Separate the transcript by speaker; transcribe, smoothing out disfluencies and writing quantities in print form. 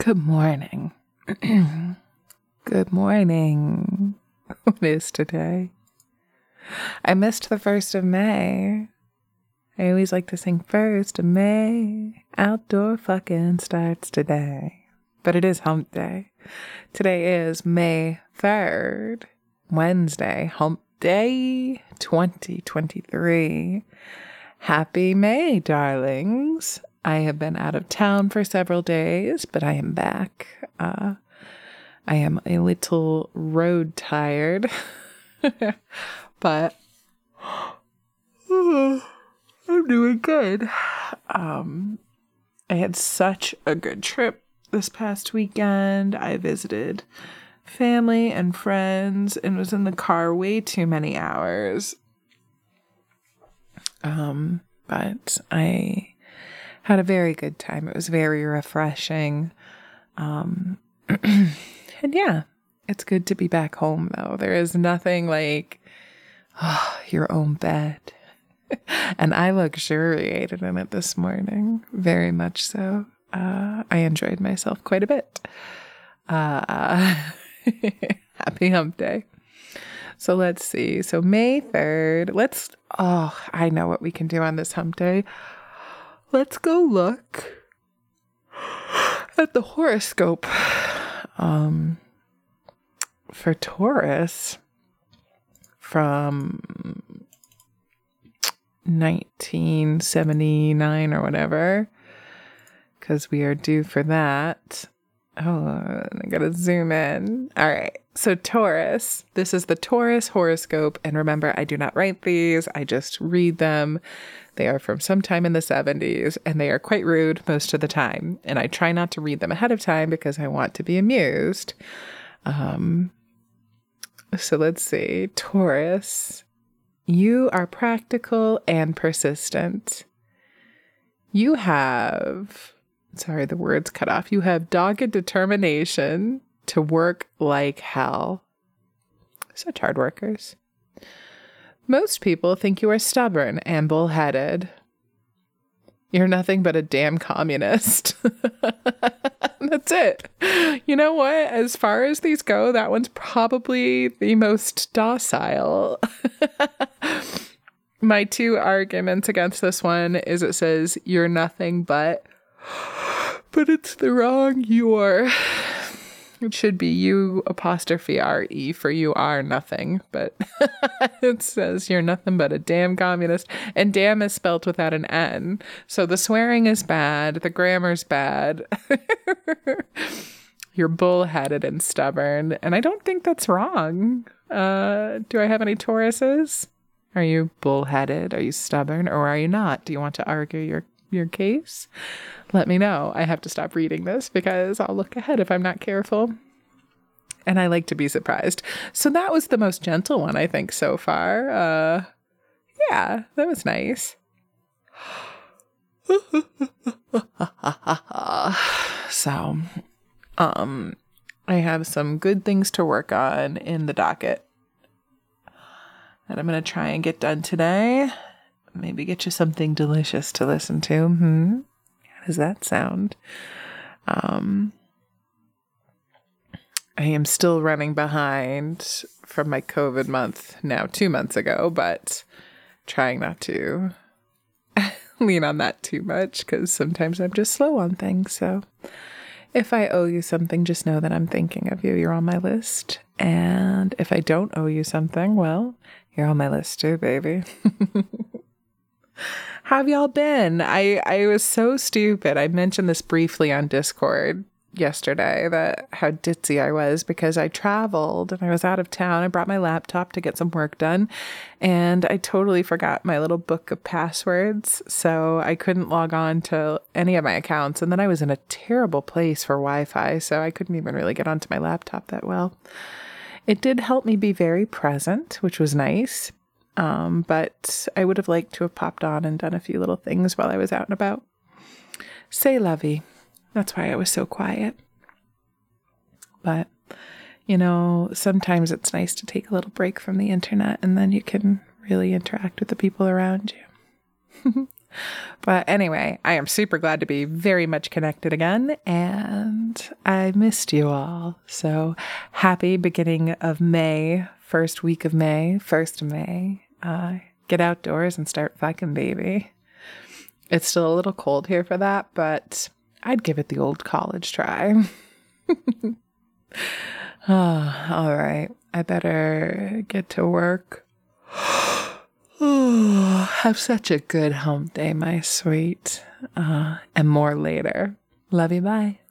Speaker 1: Good morning. Good morning. What is today? I missed the 1st of May. I always like to sing 1st of May. Outdoor fucking starts today. But it is hump day. Today is May 3rd, Wednesday, hump day 2023. Happy May, darlings. I have been out of town for several days, but I am back. I am a little road tired, but I'm doing good. I had such a good trip this past weekend. I visited family and friends and was in the car way too many hours. But I had a very good time. It was very refreshing. And yeah, it's good to be back home though. There is nothing like your own bed. And I luxuriated in it this morning. Very much so. I enjoyed myself quite a bit. Happy hump day. So let's see. So May 3rd, I know what we can do on this hump day. Let's go look at the horoscope for Taurus from 1979 or whatever, because we are due for that. Oh, I gotta zoom in. All right. So Taurus, this is the Taurus horoscope. And remember, I do not write these. I just read them. They are from sometime in the 70s and they are quite rude most of the time. And I try not to read them ahead of time because I want to be amused. So let's see. Taurus, you are practical and persistent. You have... Sorry, the words cut off. You have dogged determination to work like hell. Such hard workers. Most people think you are stubborn and bullheaded. You're nothing but a damn communist. That's it. You know what? As far as these go, that one's probably the most docile. My two arguments against this one is it says you're nothing but it's the wrong you're. It should be you apostrophe R-E for you are nothing, but it says you're nothing but a damn communist, and damn is spelled without an N. So the swearing is bad, the grammar's bad. You're bullheaded and stubborn, and I don't think that's wrong. Do I have any Tauruses? Are you bullheaded? Are you stubborn? Or are you not? Do you want to argue your case? Let me know. I have to stop reading this because I'll look ahead if I'm not careful. And I like to be surprised. So that was the most gentle one, I think, so far. Yeah, that was nice. So, I have some good things to work on in the docket that I'm going to try and get done today. Maybe get you something delicious to listen to. How does that sound? I am still running behind from my COVID month now 2 months ago, but trying not to lean on that too much because sometimes I'm just slow on things. So if I owe you something, just know that I'm thinking of you. You're on my list. And if I don't owe you something, well, you're on my list too, baby. How have y'all been? I was so stupid. I mentioned this briefly on Discord yesterday, that how ditzy I was because I traveled and I was out of town. I brought my laptop to get some work done and I totally forgot my little book of passwords. So I couldn't log on to any of my accounts. And then I was in a terrible place for Wi-Fi. So I couldn't even really get onto my laptop that well. It did help me be very present, which was nice. But I would have liked to have popped on and done a few little things while I was out and about. C'est la vie. That's why I was so quiet. But, you know, sometimes it's nice to take a little break from the internet and then you can really interact with the people around you. But anyway, I am super glad to be very much connected again, and I missed you all. So happy beginning of May, first week of May, 1st of May. Get outdoors and start fucking, baby. It's still a little cold here for that, but I'd give it the old college try. All right. I better get to work. Have such a good hump day, my sweet. And more later. Love you, bye.